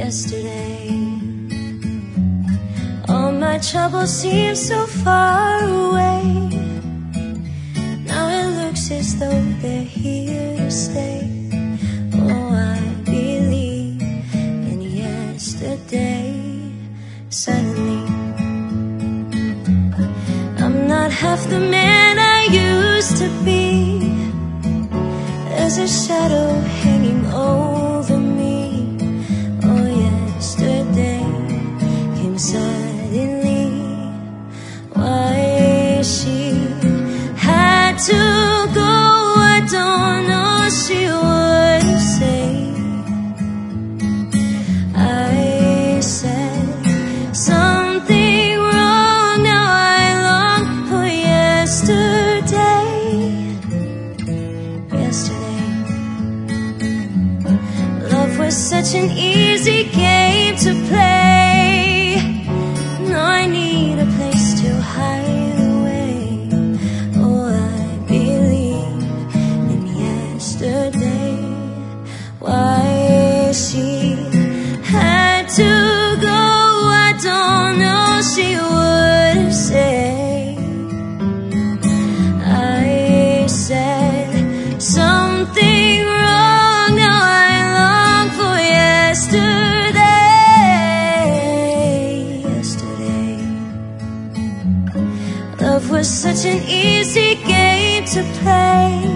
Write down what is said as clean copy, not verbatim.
yesterday. All my troubles seem so far away. Now it looks as though they're here to stay. Oh, I believe in yesterday. Suddenly I'm not half the man I used to be. There's a shadow hanging over me. Oh, yesterday came suddenly. Why she had to go, I don't know. She would say, I said something wrong. Now I long for yesterday. Yesterday, love was such an easy game to play. Now I need a place to hide away. Oh, I believe in yesterday. Why she had to go, I don't know. She would say, I said something wrong. Now I long for yesterday. Yesterday, love was such an easy game to play.